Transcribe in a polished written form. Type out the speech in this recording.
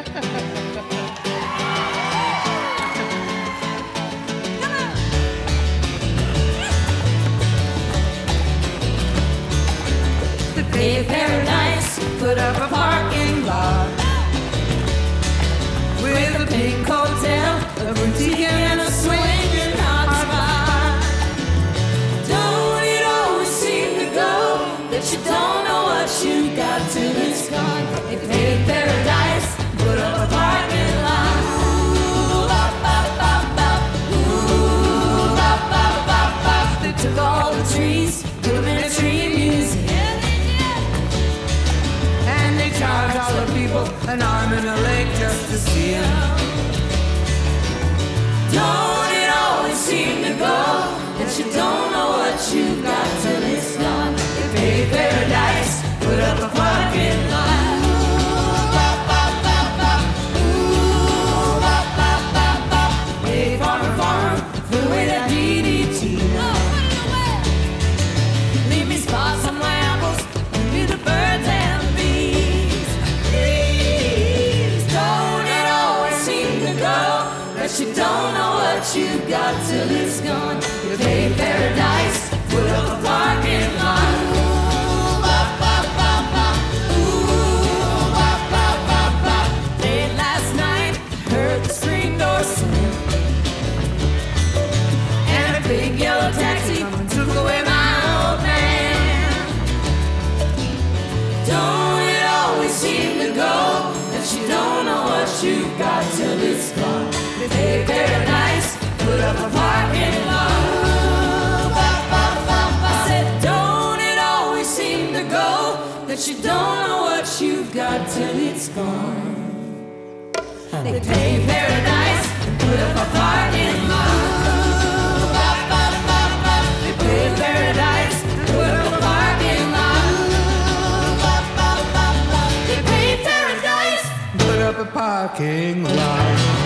The paved paradise put up a parking lot with a pink hotel, a boutique and a swinging hot spot. Don't it always seem to go that you don't know what you got till it's gone? They paved paradise, put up a parking lot. Ooh, bop, bop, bop, bop. Ooh, bop, bop, bop, bop. They took all the trees, put them in a tree museum. And they charge all the people an arm and a leg just to see them. Don't it always seem to go that you don't know what you got till it's gone? They paved paradise, put up a parking lot. Ooh, bop, bop, bop, bop. Ooh, bop, bop, bop, bop. Hey, farmer, farmer, put away that DDT now. Leave me spots on my apples, leave me the birds and the bees. Please, don't it always seem to go that you don't know what you got till it's gone? You paved paradise, put up a parking lot. Ooh, bop, bop, bop, bop. Ooh, bop, bop, bop, bop. Late last night, heard the screen door slam, and a big yellow taxi took away my old man. Don't it always seem to go that you don't know what you got till it's gone? They paved paradise, put up a parking lot. Ooh, bop, bop, bop, bop. I said, don't it always seem to go that you don't know what you've got till it's gone? They paved paradise, put up a parking lot. Ooh, bop, bop, bop, bop. They paved paradise, put up a parking lot. Ooh, bop, bop, bop, bop. They paved paradise, Put up a parking lot.